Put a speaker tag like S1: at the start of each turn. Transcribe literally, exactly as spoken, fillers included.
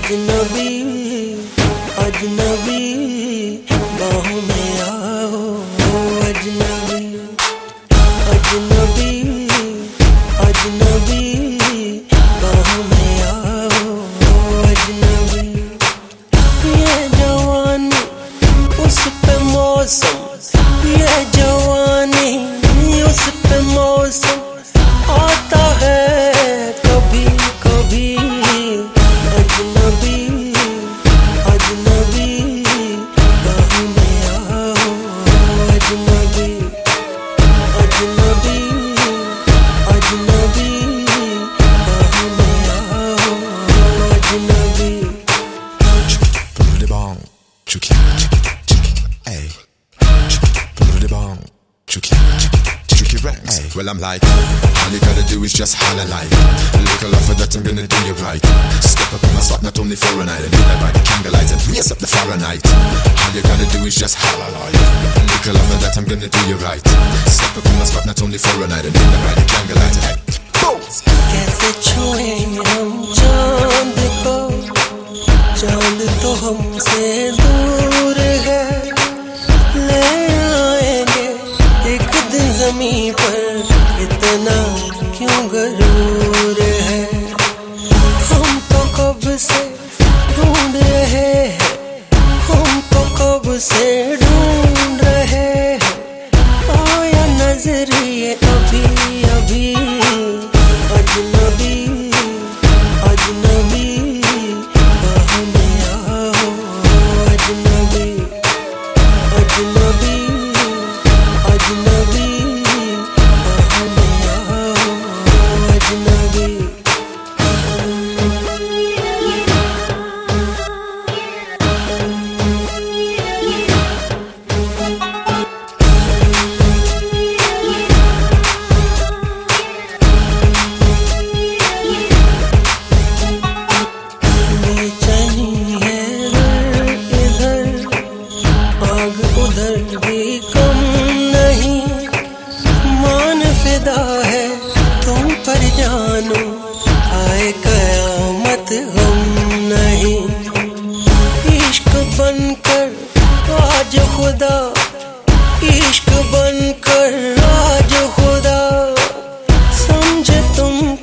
S1: अजनबी अजनबी बाहों में आओ, अजनबी अजनबी अजनबी बाहों में आओ, अजनबी। ये जवानी उस पे मौसम, ये जवानी उस पे मौसम आता है कभी कभी। अजनबी अजनबी बाहों में आओ, अजनबी अजनबी अजनबी बाहों में आओ, अजनबी।
S2: Put it on, chuki, ay, put it on, chuki, chuki ranks. Well, I'm like, all you gotta do is just holler like, little love for that I'm gonna do you right. Step up in my spot, not only for a night, and do that by the candlelight and raise up the Fahrenheit. All you gotta do is just holler like, little love for that I'm gonna do you right. Step up in my spot, not only for a night, and do that by the candlelight. Hey, boom.
S1: कैसे छुए हम चांद को, चांद तो हमसे दूर है। ले आएंगे एक दिन ज़मीं पर, इतना क्यों गरूर है। हम तो कब से ढूंढ रहे हैं, हम तो कब से ढूंढ रहे हैं, आया नजर ये अभी अभी। अजनबी अजनबी बाहों में आओ, अजनबी अजनबी अजनबी बाहों में आओ, अजनबी। उधर भी कम नहीं, मान फिदा है तुम पर जानो, आए कयामत हम नहीं। इश्क बनकर आज खुदा, इश्क बनकर आज खुदा, समझे तुम